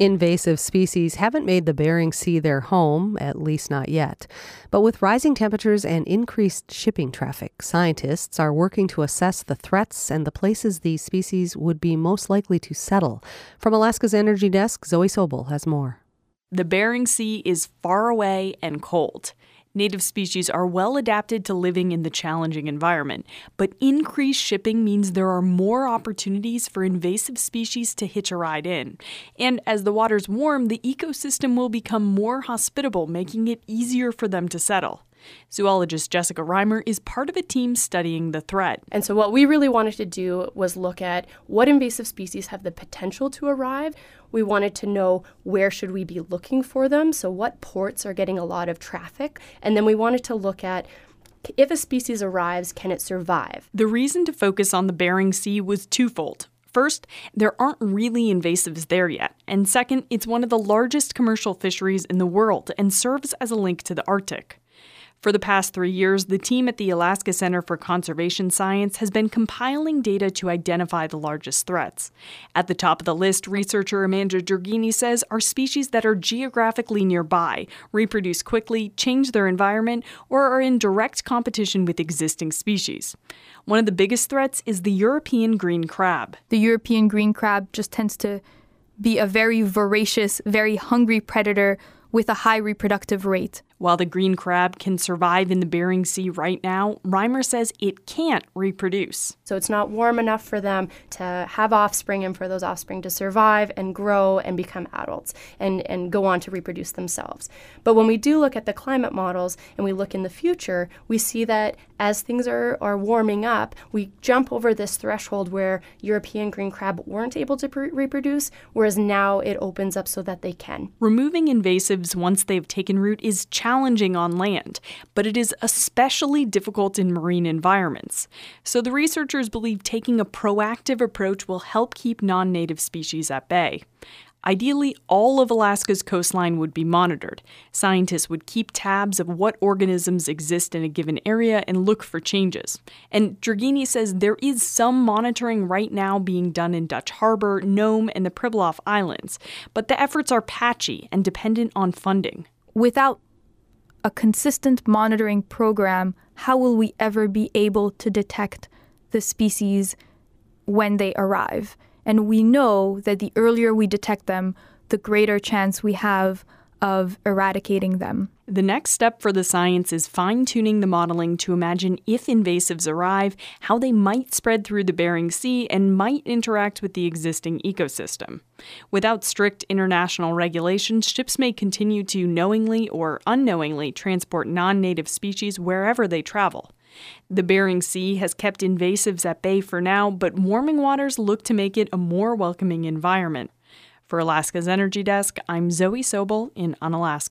Invasive species haven't made the Bering Sea their home, at least not yet. But with rising temperatures and increased shipping traffic, scientists are working to assess the threats and the places these species would be most likely to settle. From Alaska's Energy Desk, Zoe Sobel has more. The Bering Sea is far away and cold. Native species are well adapted to living in the challenging environment, but increased shipping means there are more opportunities for invasive species to hitch a ride in. And as the waters warm, the ecosystem will become more hospitable, making it easier for them to settle. Zoologist Jessica Reimer is part of a team studying the threat. And so what we really wanted to do was look at what invasive species have the potential to arrive. We wanted to know where should we be looking for them, so what ports are getting a lot of traffic. And then we wanted to look at if a species arrives, can it survive? The reason to focus on the Bering Sea was twofold. First, there aren't really invasives there yet. And second, it's one of the largest commercial fisheries in the world and serves as a link to the Arctic. For the past 3 years, the team at the Alaska Center for Conservation Science has been compiling data to identify the largest threats. At the top of the list, researcher Amanda Georgini says are species that are geographically nearby, reproduce quickly, change their environment, or are in direct competition with existing species. One of the biggest threats is the European green crab. The European green crab just tends to be a very voracious, very hungry predator with a high reproductive rate. While the green crab can survive in the Bering Sea right now, Reimer says it can't reproduce. So it's not warm enough for them to have offspring and for those offspring to survive and grow and become adults and go on to reproduce themselves. But when we do look at the climate models and we look in the future, we see that as things are warming up, we jump over this threshold where European green crab weren't able to reproduce, whereas now it opens up so that they can. Removing invasives once they've taken root is challenging on land, but it is especially difficult in marine environments. So the researchers believe taking a proactive approach will help keep non-native species at bay. Ideally, all of Alaska's coastline would be monitored. Scientists would keep tabs of what organisms exist in a given area and look for changes. And Georgini says there is some monitoring right now being done in Dutch Harbor, Nome, and the Pribilof Islands, but the efforts are patchy and dependent on funding. Without a consistent monitoring program, how will we ever be able to detect the species when they arrive? And we know that the earlier we detect them, the greater chance we have of eradicating them. The next step for the science is fine-tuning the modeling to imagine if invasives arrive, how they might spread through the Bering Sea and might interact with the existing ecosystem. Without strict international regulations, ships may continue to knowingly or unknowingly transport non-native species wherever they travel. The Bering Sea has kept invasives at bay for now, but warming waters look to make it a more welcoming environment. For Alaska's Energy Desk, I'm Zoe Sobel in Unalaska.